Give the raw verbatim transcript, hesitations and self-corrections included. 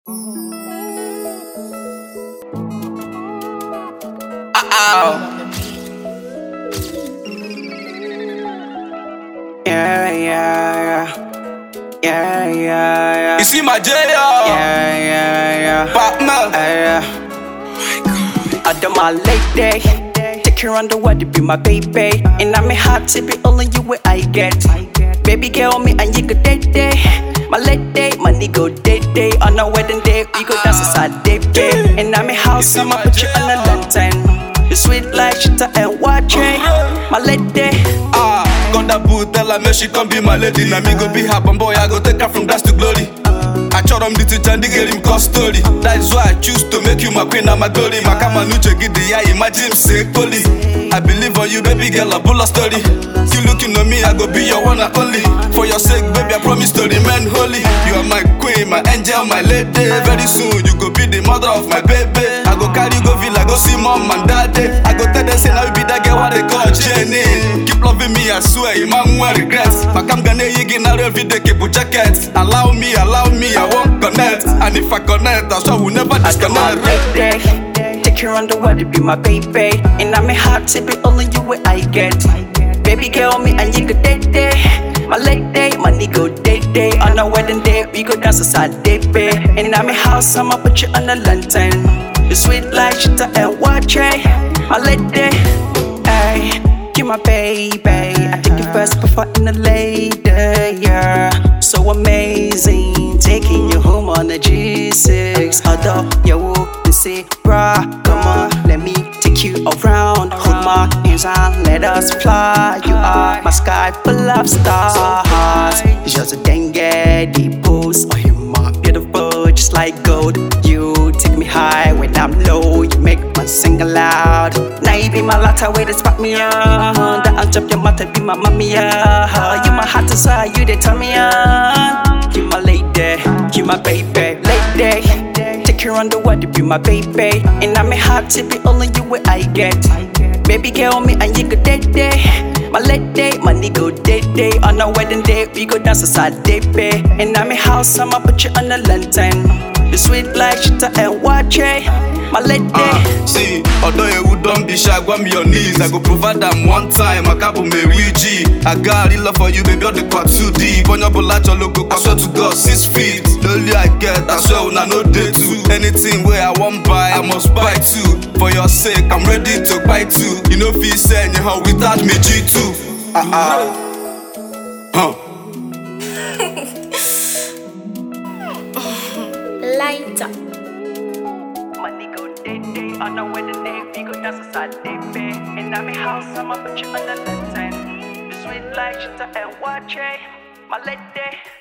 Uh-oh. Yeah, yeah, yeah. Yeah, yeah, yeah. You see my J O? Yeah, yeah, yeah. Partner. Yeah. I do my lady. Take her on the world to be my baby. And I'm hard to be only you where I get. Baby girl, me and you go day day. My lady, money go day day. On our wedding day, we go dance inside day day. And I'm a house, I'ma put you on a lantern. You sweet like shit and watch it. My lady. Ah, got that boo, tell her me she come be my lady. Now me go be her boy, I go take her from grass to glory. I chop them the teacher and they get him cost story. That is why I choose to make you my queen and my glory. My kama nuche get the eye, imagine say holy. I believe on you, baby girl, a bull story. You looking at me, I go be your one and only. For your sake, baby, I promise to remain holy. You are my queen, my angel, my lady. Very soon, you go be the mother of my baby. I go carry you go villa, go see mom and daddy. I go tell them say now you be that girl what they call Jenny. Keep loving me, I swear, you man won't regrets. But I'm gonna yigi now every day, keep a jacket. Allow me, allow me, I won't connect. And if I connect, I sure will never disconnect. Take her on the world to be my baby. And I'm a heart to be only you where I get. Baby girl, me and you go day day. My lady, money go day day. On our wedding day, we go dance inside day day. And I'm a house, I'ma put you on a lantern. You sweet like shit and watch it. My lady, ay, you my baby. I take you first before in the lady, yeah. So amazing, taking you home on a G six. Although you won't say, bruh, come on, let me take you around. Hold my hands and let us fly. You are my sky full of stars. Just a dengue pose. Oh, you my beautiful, just like gold. You take me high when I'm low. You make me sing aloud. Now you be my latte way to spot me on. That on top your mouth be my mommy. Yeah. You my heart desire, you they tell me on. You my lady, you my baby, lady. Take her on the world to be my baby. And I'm a heart to be only you where I get. Baby girl, me and you go day day. My lady, money go day day. On our wedding day, we go dance inside day day. And I'm a house, I'ma put you on a lantern. You sweet like shit and watch it. My lady. Uh, see, although you don't be shy, go on your knees. I go provide them one time. I can't me G. I got real love for you, baby. All the quad too deep. On your bolacho logo, I swear to God, six feet. The only I get, I swear when I know day two. Anything where I want buy, I must buy two. For your sake, I'm ready to buy two. You know, feel saying you how without me G two. Uh uh. Huh. Lighter. Money go day day, on our wedding day, we go dance inside day day. And I'm a house, I'ma put you on the lantern. You sweet like shit and watch it, my lady.